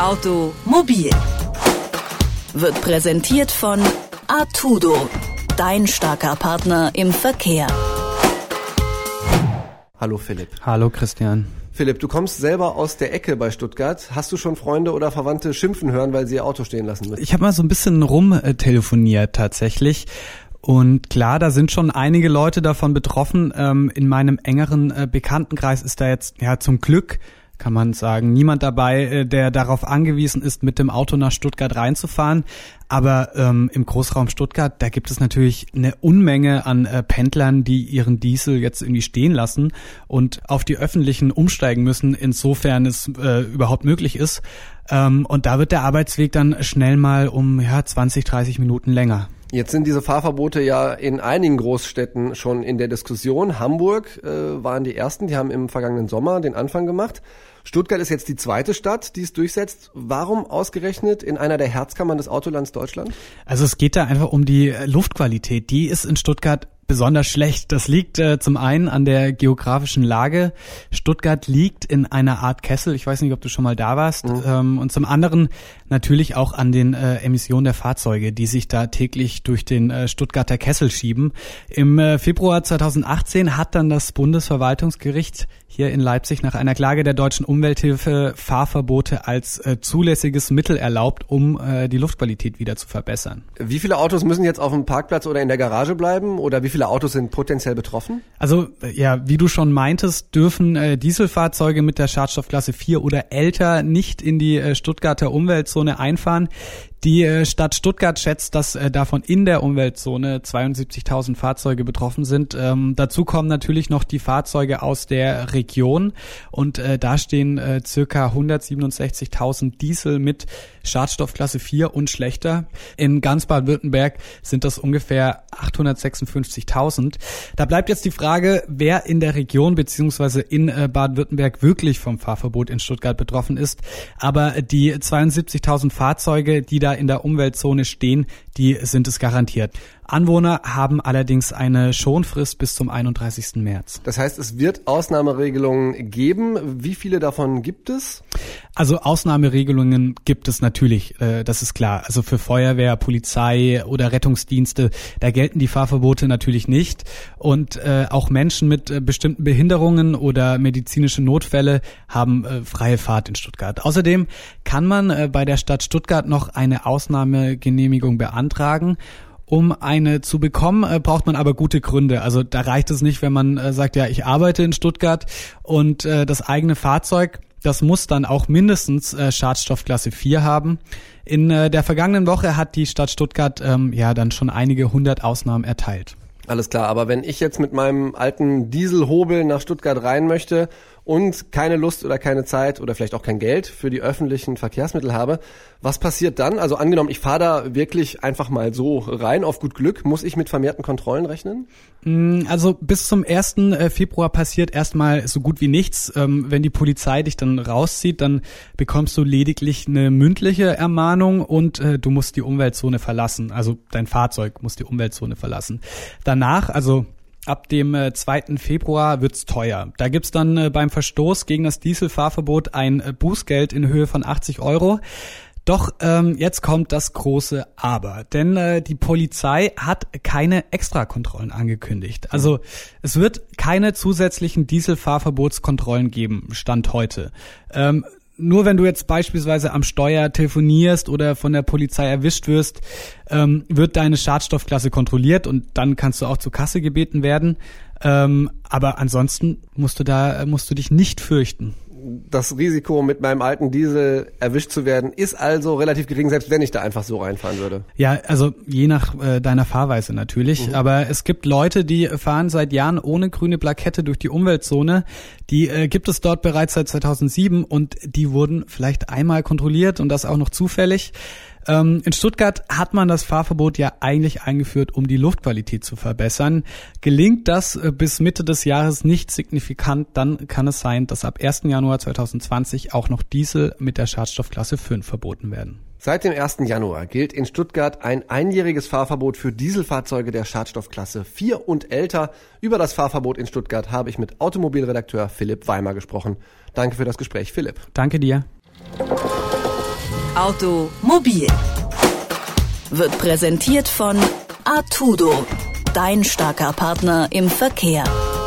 Automobil wird präsentiert von Artudo, dein starker Partner im Verkehr. Hallo Philipp. Hallo Christian. Philipp, du kommst selber aus der Ecke bei Stuttgart. Hast du schon Freunde oder Verwandte schimpfen hören, weil sie ihr Auto stehen lassen müssen? Ich habe mal so ein bisschen rumtelefoniert tatsächlich. Und klar, da sind schon einige Leute davon betroffen. In meinem engeren Bekanntenkreis ist da jetzt zum Glück, kann man sagen, niemand dabei, der darauf angewiesen ist, mit dem Auto nach Stuttgart reinzufahren. Aber im Großraum Stuttgart, da gibt es natürlich eine Unmenge an Pendlern, die ihren Diesel jetzt irgendwie stehen lassen und auf die öffentlichen umsteigen müssen, insofern es überhaupt möglich ist. Und da wird der Arbeitsweg dann schnell mal um 20, 30 Minuten länger. Jetzt sind diese Fahrverbote ja in einigen Großstädten schon in der Diskussion. Hamburg waren die ersten, die haben im vergangenen Sommer den Anfang gemacht. Stuttgart ist jetzt die zweite Stadt, die es durchsetzt. Warum ausgerechnet in einer der Herzkammern des Autolands Deutschland? Also es geht da einfach um die Luftqualität. Die ist in Stuttgart besonders schlecht. Das liegt zum einen an der geografischen Lage. Stuttgart liegt in einer Art Kessel. Ich weiß nicht, ob du schon mal da warst. Und zum anderen natürlich auch an den Emissionen der Fahrzeuge, die sich da täglich durch den Stuttgarter Kessel schieben. Im Februar 2018 hat dann das Bundesverwaltungsgericht hier in Leipzig nach einer Klage der Deutschen Umwelthilfe Fahrverbote als zulässiges Mittel erlaubt, um die Luftqualität wieder zu verbessern. Wie viele Autos müssen jetzt auf dem Parkplatz oder in der Garage bleiben oder wie viele Autos sind potenziell betroffen? Also wie du schon meintest, dürfen Dieselfahrzeuge mit der Schadstoffklasse 4 oder älter nicht in die Stuttgarter Umweltzone einfahren. Die Stadt Stuttgart schätzt, dass davon in der Umweltzone 72.000 Fahrzeuge betroffen sind. Dazu kommen natürlich noch die Fahrzeuge aus der Region und da stehen circa 167.000 Diesel mit Schadstoffklasse 4 und schlechter. In ganz Baden-Württemberg sind das ungefähr 856.000. Da bleibt jetzt die Frage, wer in der Region beziehungsweise in Baden-Württemberg wirklich vom Fahrverbot in Stuttgart betroffen ist. Aber die 72.000 Fahrzeuge, die da in der Umweltzone stehen, die sind es garantiert. Anwohner haben allerdings eine Schonfrist bis zum 31. März. Das heißt, es wird Ausnahmeregelungen geben. Wie viele davon gibt es? Also Ausnahmeregelungen gibt es natürlich, das ist klar. Also für Feuerwehr, Polizei oder Rettungsdienste, da gelten die Fahrverbote natürlich nicht. Und auch Menschen mit bestimmten Behinderungen oder medizinische Notfälle haben freie Fahrt in Stuttgart. Außerdem kann man bei der Stadt Stuttgart noch eine Ausnahmegenehmigung beantragen. Um eine zu bekommen, braucht man aber gute Gründe. Also da reicht es nicht, wenn man sagt, ich arbeite in Stuttgart und das eigene Fahrzeug, das muss dann auch mindestens Schadstoffklasse 4 haben. In der vergangenen Woche hat die Stadt Stuttgart dann schon einige 100 Ausnahmen erteilt. Alles klar, aber wenn ich jetzt mit meinem alten Dieselhobel nach Stuttgart rein möchte und keine Lust oder keine Zeit oder vielleicht auch kein Geld für die öffentlichen Verkehrsmittel habe, was passiert dann? Also angenommen, ich fahre da wirklich einfach mal so rein, auf gut Glück, muss ich mit vermehrten Kontrollen rechnen? Also bis zum 1. Februar passiert erstmal so gut wie nichts. Wenn die Polizei dich dann rauszieht, dann bekommst du lediglich eine mündliche Ermahnung und du musst die Umweltzone verlassen. Also dein Fahrzeug muss die Umweltzone verlassen. Danach, also ab dem 2. Februar wird's teuer. Da gibt's dann beim Verstoß gegen das Dieselfahrverbot ein Bußgeld in Höhe von 80 €. Doch jetzt kommt das große Aber, denn die Polizei hat keine Extrakontrollen angekündigt. Also es wird keine zusätzlichen Dieselfahrverbotskontrollen geben, Stand heute. Nur wenn du jetzt beispielsweise am Steuer telefonierst oder von der Polizei erwischt wirst, wird deine Schadstoffklasse kontrolliert und dann kannst du auch zur Kasse gebeten werden. Aber ansonsten musst du dich nicht fürchten. Das Risiko, mit meinem alten Diesel erwischt zu werden, ist also relativ gering, selbst wenn ich da einfach so reinfahren würde. Ja, also je nach deiner Fahrweise natürlich. Aber es gibt Leute, die fahren seit Jahren ohne grüne Plakette durch die Umweltzone. Die gibt es dort bereits seit 2007 und die wurden vielleicht einmal kontrolliert und das auch noch zufällig. In Stuttgart hat man das Fahrverbot ja eigentlich eingeführt, um die Luftqualität zu verbessern. Gelingt das bis Mitte des Jahres nicht signifikant, dann kann es sein, dass ab 1. Januar 2020 auch noch Diesel mit der Schadstoffklasse 5 verboten werden. Seit dem 1. Januar gilt in Stuttgart ein einjähriges Fahrverbot für Dieselfahrzeuge der Schadstoffklasse 4 und älter. Über das Fahrverbot in Stuttgart habe ich mit Automobilredakteur Philipp Weimer gesprochen. Danke für das Gespräch, Philipp. Danke dir. Automobil wird präsentiert von Artudo, dein starker Partner im Verkehr.